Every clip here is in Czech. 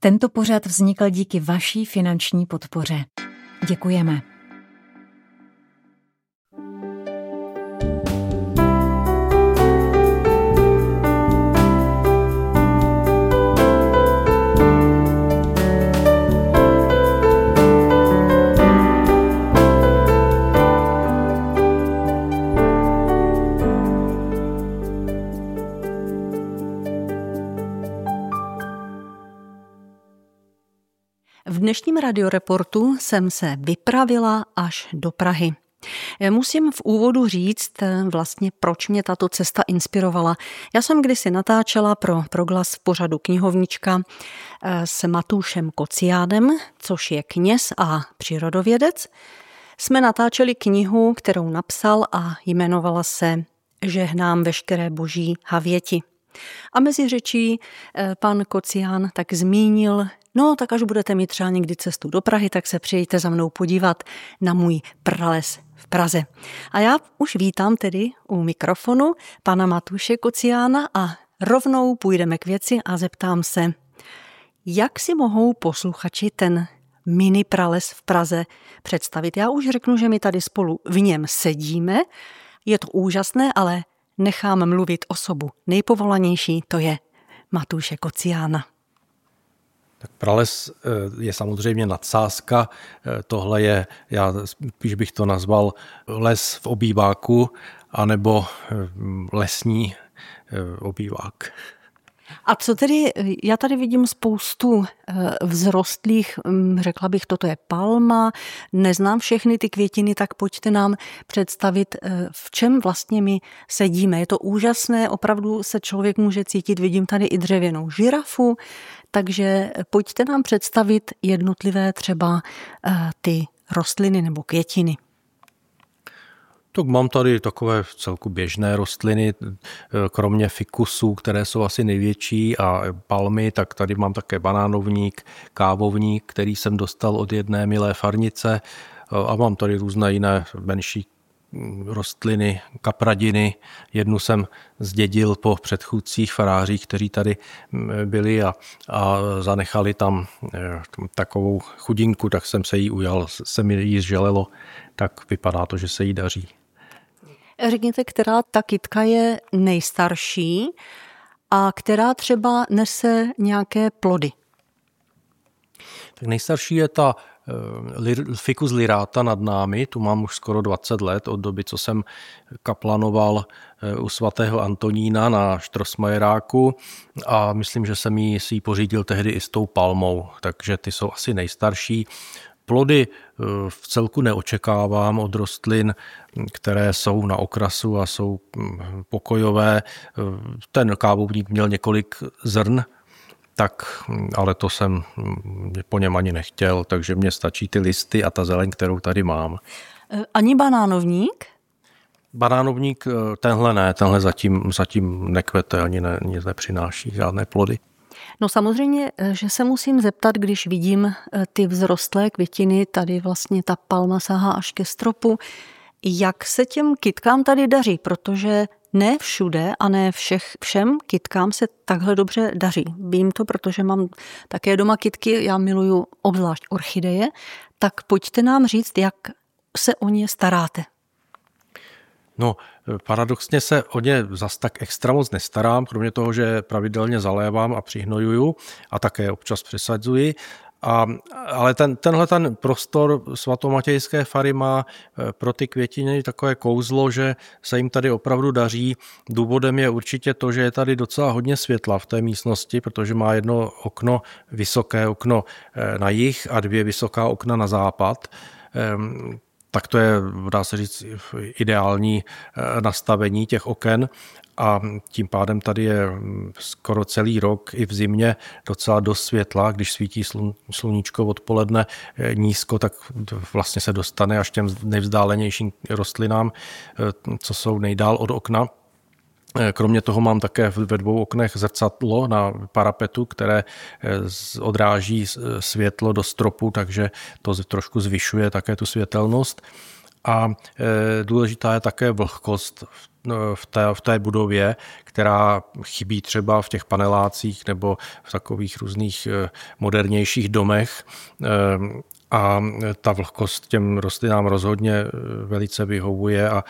Tento pořad vznikl díky vaší finanční podpoře. Děkujeme. V dnešním radioreportu jsem se vypravila až do Prahy. Musím v úvodu říct vlastně, proč mě tato cesta inspirovala. Já jsem kdysi natáčela pro Proglas v pořadu Knihovnička s Matoušem Kociánem, což je kněz a přírodovědec. Jsme natáčeli knihu, kterou napsal a jmenovala se Žehnám veškeré boží havěti. A mezi řečí pan Kocián tak zmínil, no tak až budete mít třeba někdy cestu do Prahy, tak se přijďte za mnou podívat na můj prales v Praze. A já už vítám tedy u mikrofonu pana Matouše Kociána a rovnou půjdeme k věci a zeptám se, jak si mohou posluchači ten mini prales v Praze představit. Já už řeknu, že my tady spolu v něm sedíme, je to úžasné, ale nechám mluvit osobu nejpovolanější, to je Matouše Kociána. Tak prales je samozřejmě nadsázka, tohle je, já spíš bych to nazval les v obýváku, anebo lesní obývák. A co tedy, já tady vidím spoustu vzrostlých, řekla bych, toto je palma, neznám všechny ty květiny, tak pojďte nám představit, v čem vlastně my sedíme. Je to úžasné, opravdu se člověk může cítit, vidím tady i dřevěnou žirafu, takže pojďte nám představit jednotlivé třeba ty rostliny nebo květiny. Tak mám tady takové celku běžné rostliny, kromě fikusů, které jsou asi největší, a palmy, tak tady mám také banánovník, kávovník, který jsem dostal od jedné milé farnice, a mám tady různé jiné menší rostliny, kapradiny. Jednu jsem zdědil po předchůdcích farářích, kteří tady byli a zanechali tam takovou chudinku, tak jsem se jí ujal, se mi jí zželelo, tak vypadá to, že se jí daří. Řekněte, která ta kytka je nejstarší a která třeba nese nějaké plody? Tak nejstarší je ta Ficus lyrata nad námi, tu mám už skoro 20 let, od doby, co jsem kaplanoval u svatého Antonína na Štrosmajeráku, a myslím, že jsem si ji pořídil tehdy i s tou palmou, takže ty jsou asi nejstarší. Plody v celku neočekávám od rostlin, které jsou na okrasu a jsou pokojové. Ten kávovník měl několik zrn, tak, ale to jsem po něm ani nechtěl, takže mně stačí ty listy a ta zeleň, kterou tady mám. Ani banánovník? Banánovník, tenhle ne, tenhle zatím nekvete, ani nic nepřináší žádné plody. No samozřejmě, že se musím zeptat, když vidím ty vzrostlé květiny, tady vlastně ta palma sahá až ke stropu, jak se těm kytkám tady daří, protože ne všude a ne všem kytkám se takhle dobře daří. Vím to, protože mám také doma kytky, já miluju obzvlášť orchideje, tak pojďte nám říct, jak se o ně staráte. No, paradoxně se o ně zas tak extra moc nestarám, kromě toho, že pravidelně zalévám a přihnojuju a také občas přesadzuji. Ale tenhle prostor svatomatějské fary má pro ty květiny takové kouzlo, že se jim tady opravdu daří. Důvodem je určitě to, že je tady docela hodně světla v té místnosti, protože má jedno okno, vysoké okno na jih a 2 vysoká okna na západ. Tak to je, dá se říct, ideální nastavení těch oken, a tím pádem tady je skoro celý rok i v zimě docela dost světla. Když svítí sluníčko odpoledne nízko, tak vlastně se dostane až těm nejvzdálenějším rostlinám, co jsou nejdál od okna. Kromě toho mám také ve 2 oknech zrcadlo na parapetu, které odráží světlo do stropu, takže to trošku zvyšuje také tu světelnost. A důležitá je také vlhkost v té budově, která chybí třeba v těch panelácích nebo v takových různých modernějších domech. A ta vlhkost těm rostlinám rozhodně velice vyhovuje a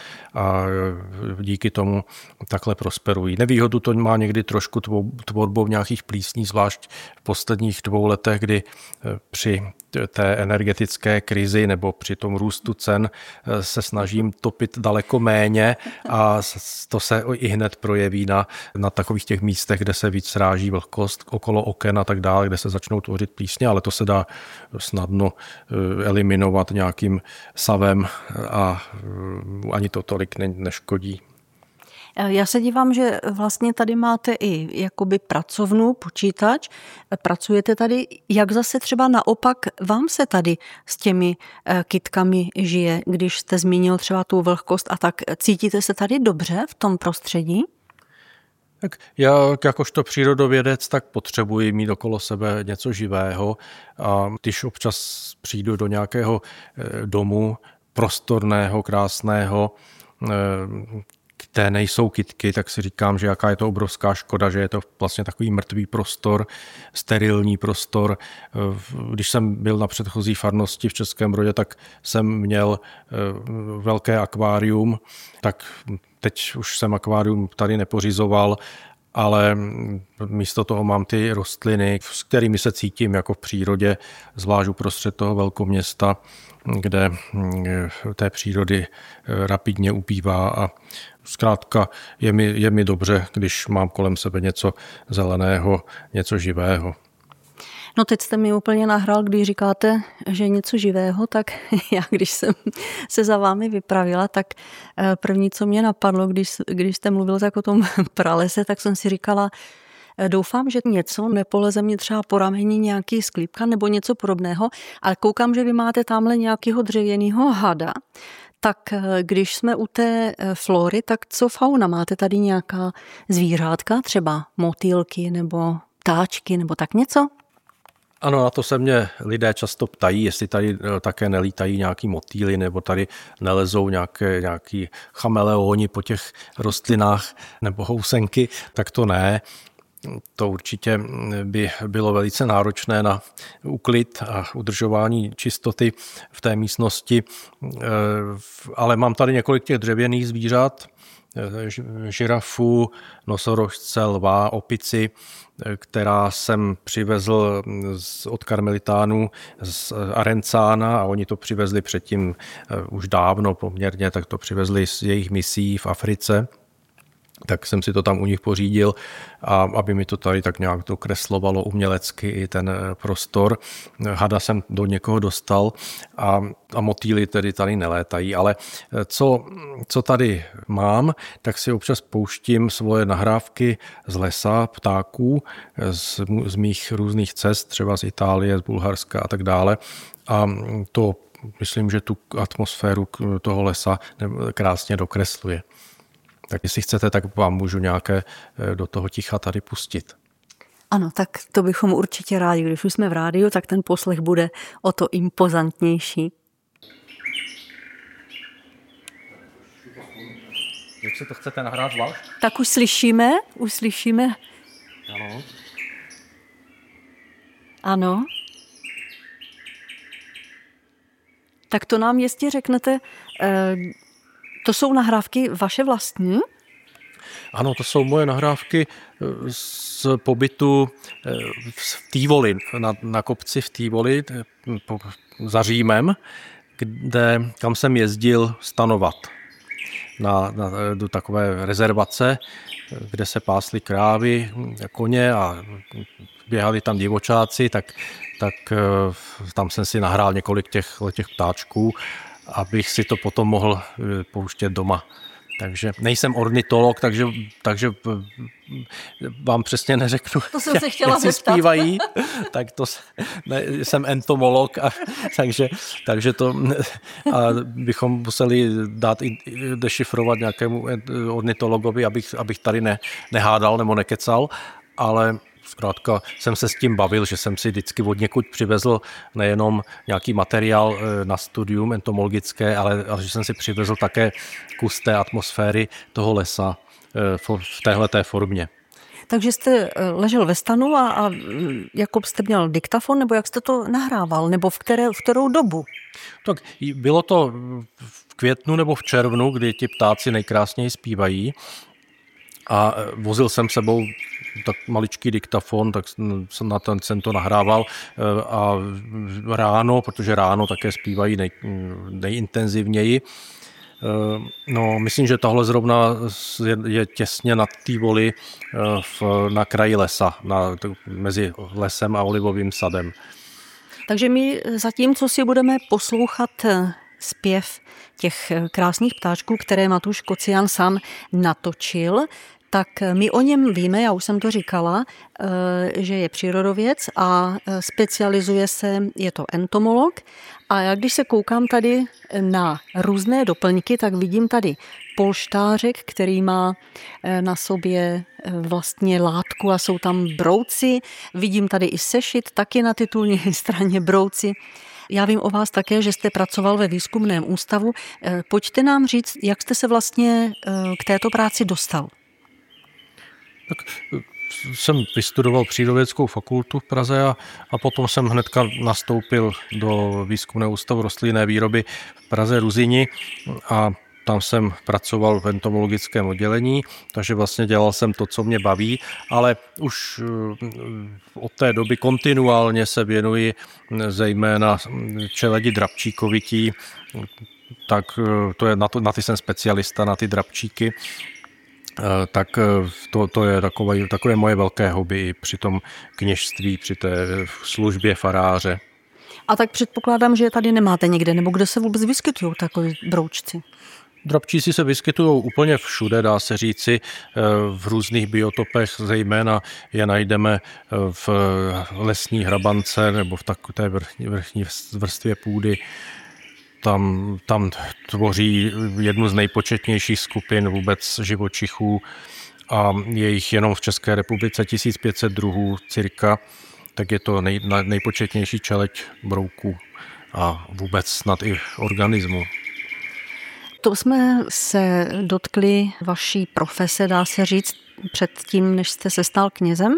díky tomu takhle prosperují. Nevýhodu to má někdy trošku tvorbou nějakých plísní, zvlášť v posledních 2 letech, kdy při té energetické krizi nebo při tom růstu cen se snažím topit daleko méně a to se i hned projeví na takových těch místech, kde se víc sráží vlhkost okolo oken a tak dále, kde se začnou tvořit plísně, ale to se dá snadno eliminovat nějakým savem a ani to tolik neškodí. Já se dívám, že vlastně tady máte i jakoby pracovnu, počítač, pracujete tady. Jak zase třeba naopak vám se tady s těmi kytkami žije, když jste zmínil třeba tu vlhkost a tak cítíte se tady dobře v tom prostředí? Tak já jakožto přírodovědec tak potřebuji mít okolo sebe něco živého a když občas přijdu do nějakého domu prostorného, krásného, kde nejsou kytky, tak si říkám, že jaká je to obrovská škoda, že je to vlastně takový mrtvý prostor, sterilní prostor. Když jsem byl na předchozí farnosti v Českém Brodě, tak jsem měl velké akvárium, tak teď už jsem akvárium tady nepořizoval, ale místo toho mám ty rostliny, s kterými se cítím jako v přírodě, zvlášť uprostřed toho velkoměsta, kde té přírody rapidně ubývá a zkrátka je mi dobře, když mám kolem sebe něco zeleného, něco živého. No teď jste mi úplně nahrál, když říkáte, že něco živého, tak já, když jsem se za vámi vypravila, tak první, co mě napadlo, když jste mluvil tak o tom pralese, tak jsem si říkala, doufám, že něco nepoleze mě třeba po rameni nějaký sklípka nebo něco podobného, ale koukám, že vy máte tamhle nějakého dřevěného hada. Tak když jsme u té flory, tak co fauna? Máte tady nějaká zvířátka, třeba motýlky nebo ptáčky nebo tak něco? Ano, na to se mě lidé často ptají, jestli tady také nelítají nějaký motýly nebo tady nelezou nějaký chameleoni po těch rostlinách nebo housenky, tak to ne. To určitě by bylo velice náročné na úklid a udržování čistoty v té místnosti, ale mám tady několik těch dřevěných zvířat, žirafu, nosorožce, lva, opici, která jsem přivezl od karmelitánů z Arencána a oni to přivezli předtím už dávno poměrně, tak to přivezli z jejich misí v Africe. Tak jsem si to tam u nich pořídil, a aby mi to tady tak nějak to kreslovalo umělecky i ten prostor. Hada jsem do někoho dostal a motýly tedy tady nelétají, ale co tady mám, tak si občas pouštím svoje nahrávky z lesa, ptáků, z mých různých cest, třeba z Itálie, z Bulharska a tak dále. A to myslím, že tu atmosféru toho lesa krásně dokresluje. Tak jestli chcete, tak vám můžu nějaké do toho ticha tady pustit. Ano, tak to bychom určitě rádi. Když už jsme v rádiu, tak ten poslech bude o to impozantnější. Jak si to chcete nahrát zvlášť? Tak už slyšíme. Ano. Ano. Tak to nám jistě řeknete, to jsou nahrávky vaše vlastní? Ano, to jsou moje nahrávky z pobytu v Tívoli, na kopci v Tívoli za Římem, kam jsem jezdil stanovat do takové rezervace, kde se pásly krávy, koně a běhali tam divočáci, tak tam jsem si nahrál několik těch ptáčků, abych si to potom mohl pouštět doma. Takže nejsem ornitolog, takže vám přesně neřeknu, to jsem se chtěla jak si zpívají, tak to jsem entomolog, takže to bychom museli dešifrovat nějakému ornitologovi, abych tady nehádal nebo nekecal, ale zkrátka jsem se s tím bavil, že jsem si vždycky od někud přivezl nejenom nějaký materiál na studium entomologické, ale že jsem si přivezl také kus té atmosféry toho lesa v téhleté formě. Takže jste ležel ve stanu a jako jste měl diktafon, nebo jak jste to nahrával, nebo v kterou dobu? Tak bylo to v květnu nebo v červnu, kdy ti ptáci nejkrásněji zpívají. A vozil jsem sebou tak maličký diktafon, tak na ten jsem to nahrával a ráno, protože ráno také zpívají nejintenzivněji. No, myslím, že tohle zrovna je těsně nad Tývoli na kraji lesa, mezi lesem a olivovým sadem. Takže my zatímco si budeme poslouchat zpěv těch krásných ptáčků, které Matouš Kocian sám natočil, tak my o něm víme, já už jsem to říkala, že je přírodovědec a specializuje se, je to entomolog. A já když se koukám tady na různé doplňky, tak vidím tady polštářek, který má na sobě vlastně látku a jsou tam brouci. Vidím tady i sešit, taky na titulní straně brouci. Já vím o vás také, že jste pracoval ve výzkumném ústavu. Pojďte nám říct, jak jste se vlastně k této práci dostal. Tak jsem vystudoval přírodovědeckou fakultu v Praze a potom jsem hnedka nastoupil do výzkumného ústavu rostlinné výroby v Praze Ruzyni a tam jsem pracoval v entomologickém oddělení, takže vlastně dělal jsem to, co mě baví, ale už od té doby kontinuálně se věnuji zejména čeledi drabčíkovití, tak to je, na ty jsem specialista, na ty drabčíky. Tak to je takové moje velké hobby při tom kněžství, při té službě faráře. A tak předpokládám, že je tady nemáte někde, nebo kde se vůbec vyskytují takový broučci? Drabčíci se vyskytují úplně všude, dá se říci, v různých biotopech, zejména je najdeme v lesní hrabance nebo v takové vrchní vrstvě půdy. Tam tvoří jednu z nejpočetnějších skupin vůbec živočichů a je jich jenom v České republice 1500 druhů cirka, tak je to nejpočetnější čeleď brouků a vůbec snad i organismu. To jsme se dotkli vaší profese, dá se říct, předtím, než jste se stal knězem.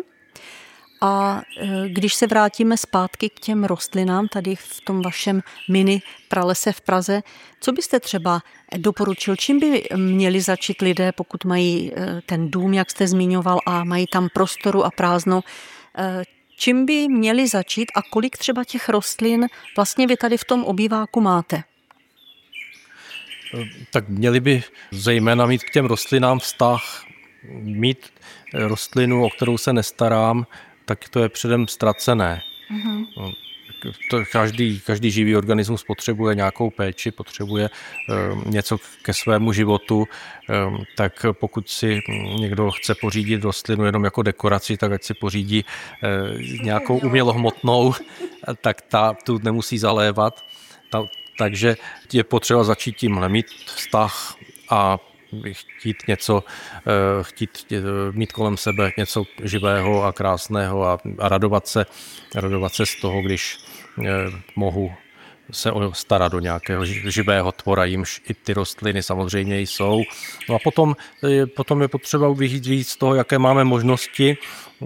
A když se vrátíme zpátky k těm rostlinám tady v tom vašem mini pralese v Praze, co byste třeba doporučil, čím by měli začít lidé, pokud mají ten dům, jak jste zmiňoval, a mají tam prostoru a prázdno, čím by měli začít a kolik třeba těch rostlin vlastně vy tady v tom obýváku máte? Tak měli by zejména mít k těm rostlinám vztah, mít rostlinu, o kterou se nestarám, tak to je předem ztracené. Mm-hmm. Každý živý organismus potřebuje nějakou péči, potřebuje něco ke svému životu, tak pokud si někdo chce pořídit rostlinu jenom jako dekoraci, tak ať si pořídí nějakou umělohmotnou, tak tu nemusí zalévat. Takže je potřeba začít tímhle, mít vztah a chtít mít kolem sebe něco živého a krásného a radovat se z toho, když mohu se starat do nějakého živého tvora, jimž i ty rostliny samozřejmě jsou. No a potom je potřeba vyjít víc z toho, jaké máme možnosti,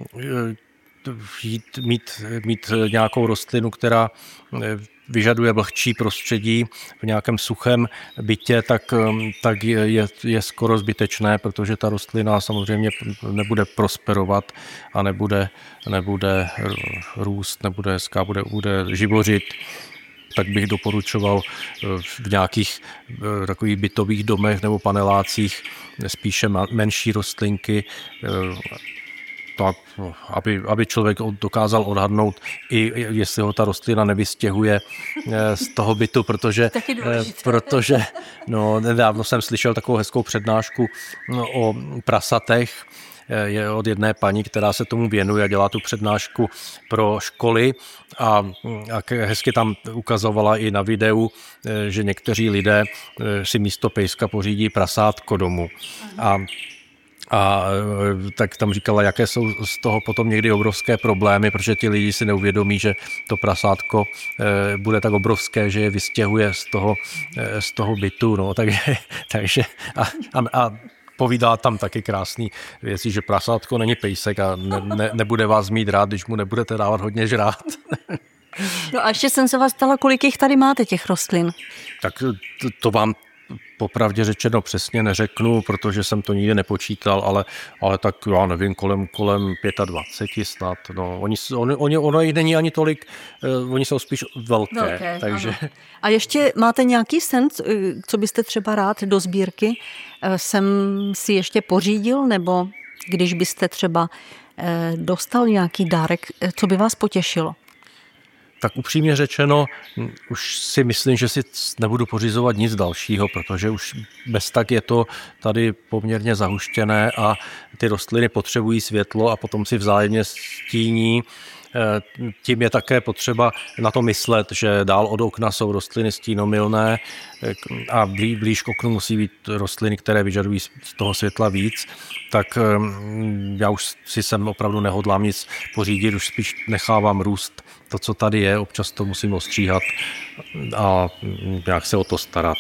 mít nějakou rostlinu, která vyžaduje vlhčí prostředí v nějakém suchém bytě, tak je skoro zbytečné, protože ta rostlina samozřejmě nebude prosperovat a nebude růst, nebude hezká, bude živořit. Tak bych doporučoval v nějakých takových bytových domech nebo panelácích spíše menší rostlinky, tak, aby člověk dokázal odhadnout, i jestli ho ta rostlina nevystěhuje z toho bytu, protože nedávno jsem slyšel takovou hezkou přednášku o prasatech, je od jedné paní, která se tomu věnuje a dělá tu přednášku pro školy a hezky tam ukazovala i na videu, že někteří lidé si místo pejska pořídí prasátko domů. A A tak tam říkala, jaké jsou z toho potom někdy obrovské problémy, protože ti lidi si neuvědomí, že to prasátko bude tak obrovské, že je vystěhuje z toho bytu. No, takže a povídá tam taky krásný věci, že prasátko není pejsek a nebude vás mít rád, když mu nebudete dávat hodně žrát. No a ještě jsem se vás ptala, kolik jich tady máte, těch rostlin? Tak to vám popravdě řečeno přesně neřeknu, protože jsem to nikdy nepočítal, ale tak já nevím, kolem 25 snad. No, ono jich není ani tolik, oni jsou spíš velké. Takže... A ještě máte nějaký sen, co byste třeba rád do sbírky jsem si ještě pořídil, nebo když byste třeba dostal nějaký dárek, co by vás potěšilo? Tak upřímně řečeno, už si myslím, že si nebudu pořizovat nic dalšího, protože už bez tak je to tady poměrně zahuštěné a ty rostliny potřebují světlo a potom si vzájemně stíní. Tím je také potřeba na to myslet, že dál od okna jsou rostliny stínomilné a blíž k oknu musí být rostliny, které vyžadují z toho světla víc. Tak já už si sem opravdu nehodlám nic pořídit, už spíš nechávám růst to, co tady je, občas to musím ostříhat a nějak se o to starat.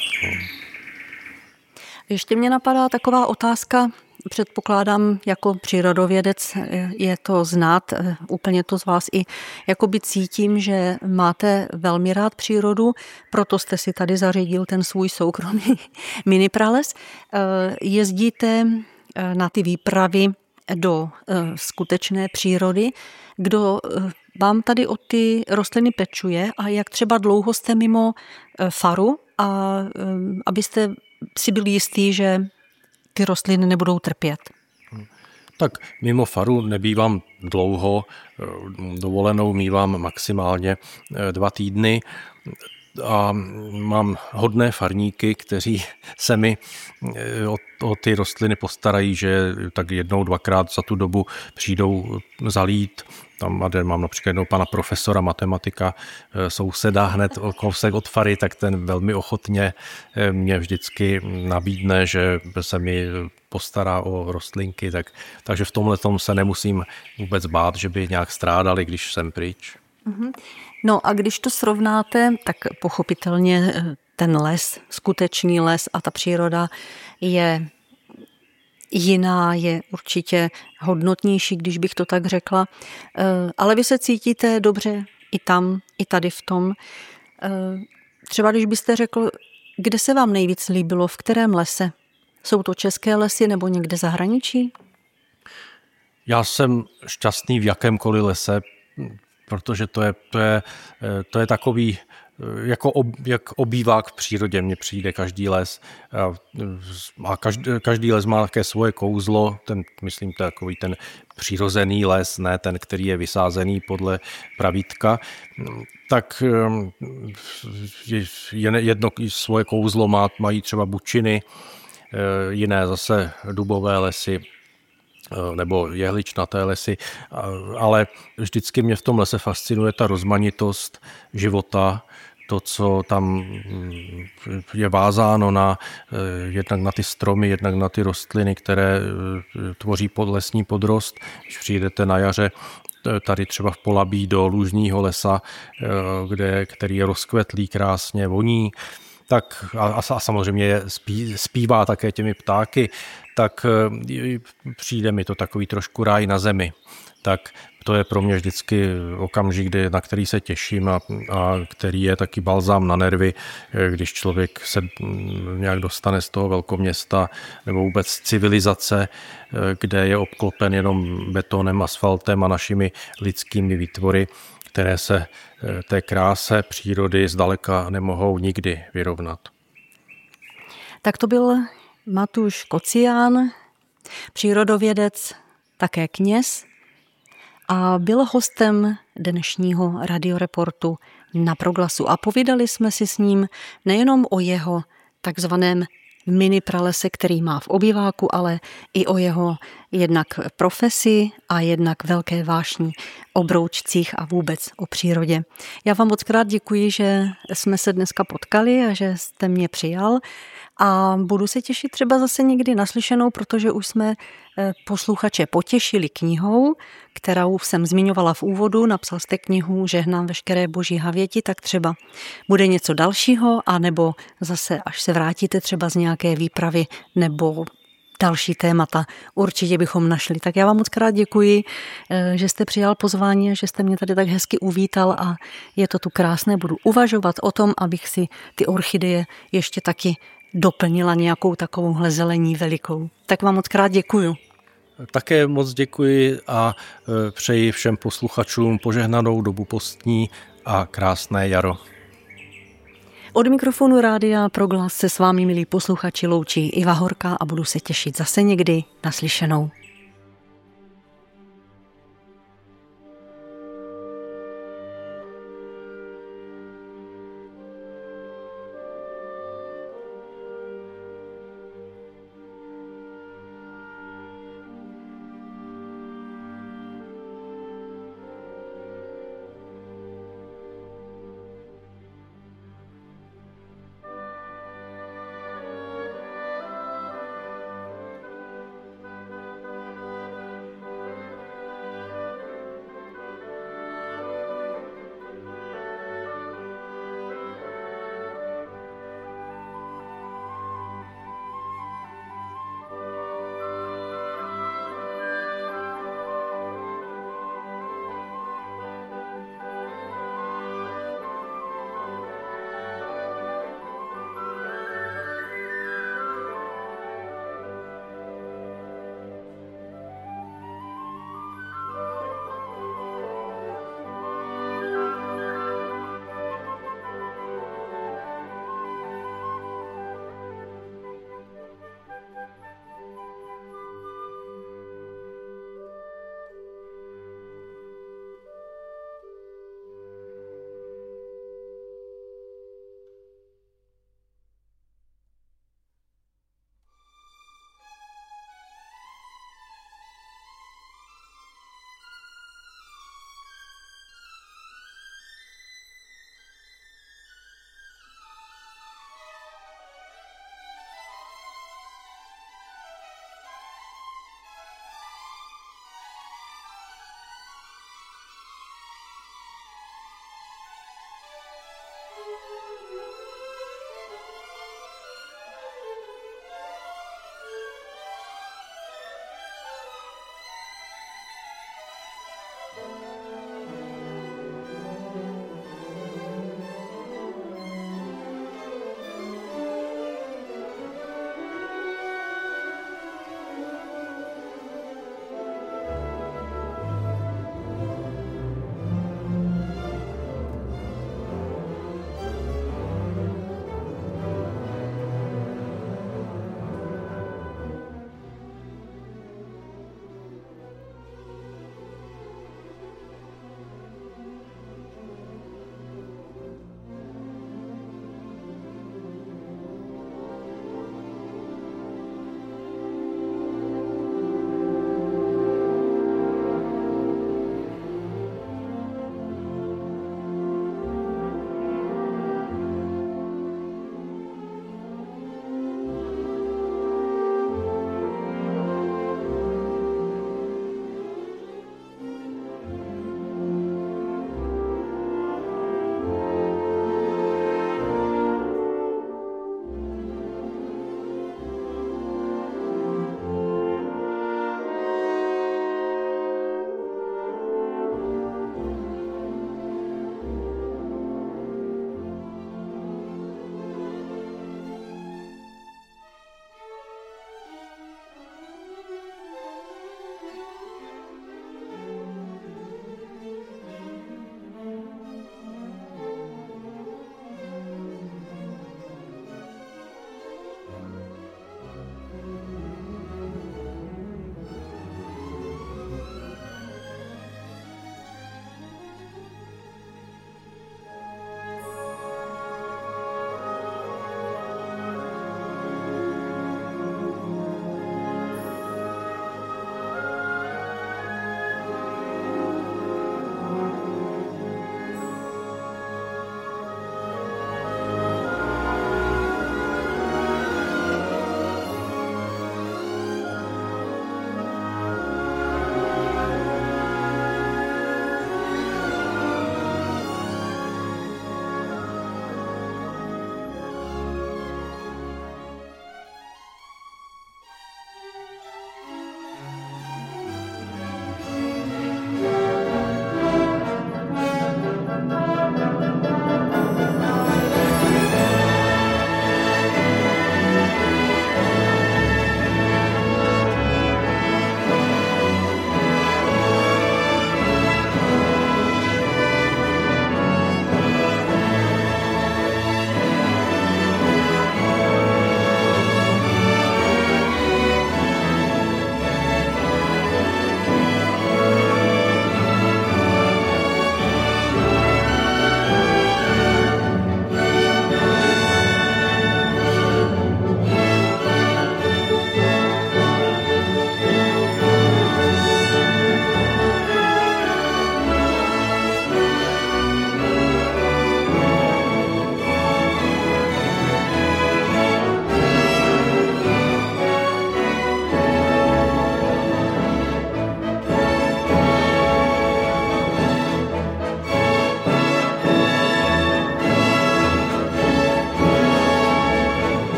Ještě mě napadá taková otázka, předpokládám jako přírodovědec je to znát, úplně to z vás i jakoby cítím, že máte velmi rád přírodu, proto jste si tady zařídil ten svůj soukromý mini prales. Jezdíte na ty výpravy do skutečné přírody. Kdo vám tady o ty rostliny pečuje a jak třeba dlouho jste mimo faru, a abyste si byli jistí, že ty rostliny nebudou trpět? Tak mimo faru nebývám dlouho, dovolenou mívám maximálně 2 týdny a mám hodné farníky, kteří se mi o ty rostliny postarají, že tak 1-2krát za tu dobu přijdou zalít. Tam mám například jednoho pana profesora matematika, souseda hned kousek od fary, tak ten velmi ochotně mě vždycky nabídne, že se mi postará o rostlinky, takže v tomhletom se nemusím vůbec bát, že by nějak strádali, když jsem pryč. No a když to srovnáte, tak pochopitelně ten les, skutečný les a ta příroda je jiná, je určitě hodnotnější, když bych to tak řekla. Ale vy se cítíte dobře i tam, i tady v tom. Třeba když byste řekl, kde se vám nejvíc líbilo, v kterém lese? Jsou to české lesy nebo někde zahraničí? Já jsem šťastný v jakémkoliv lese, protože to je takový, jak obývák v přírodě mně přijde každý les. A každý les má také svoje kouzlo, myslím, to je takový ten přirozený les, ne ten, který je vysázený podle pravítka. Tak jedno svoje kouzlo mají třeba bučiny, jiné zase dubové lesy, nebo jehličnaté lesy, ale vždycky mě v tom lese fascinuje ta rozmanitost života, to, co tam je vázáno jednak na ty stromy, jednak na ty rostliny, které tvoří lesní podrost. Když přijdete na jaře tady třeba v Polabí do Lužního lesa, který je rozkvetlý, krásně voní, tak a samozřejmě zpívá také těmi ptáky, tak přijde mi to takový trošku ráj na zemi. Tak to je pro mě vždycky okamžik, na který se těším a který je taky balzám na nervy, když člověk se nějak dostane z toho velkoměsta nebo vůbec z civilizace, kde je obklopen jenom betonem, asfaltem a našimi lidskými výtvory, které se té kráse přírody zdaleka nemohou nikdy vyrovnat. Tak to byl Matúš Kocián, přírodovědec, také kněz, a byl hostem dnešního radioreportu Na proglasu. A povídali jsme si s ním nejenom o jeho takzvaném mini pralese, který má v obýváku, ale i o jeho jednak profesi a jednak velké vášni o broučcích a vůbec o přírodě. Já vám moc krát děkuji, že jsme se dneska potkali a že jste mě přijal a budu se těšit třeba zase někdy naslyšenou, protože už jsme posluchače potěšili knihou, kterou jsem zmiňovala v úvodu. Napsal jste knihu Žehnám veškeré boží havěti, tak třeba bude něco dalšího, anebo zase až se vrátíte třeba z nějaké výpravy nebo další témata určitě bychom našli. Tak já vám moc krát děkuji, že jste přijal pozvání a že jste mě tady tak hezky uvítal a je to tu krásné. Budu uvažovat o tom, abych si ty orchideje ještě taky doplnila nějakou takovouhle zelení velikou. Tak vám moc krát děkuju. Také moc děkuji a přeji všem posluchačům požehnanou dobu postní a krásné jaro. Od mikrofonu Rádia Proglas se s vámi, milí posluchači, loučí Iva Horká a budu se těšit zase někdy naslyšenou.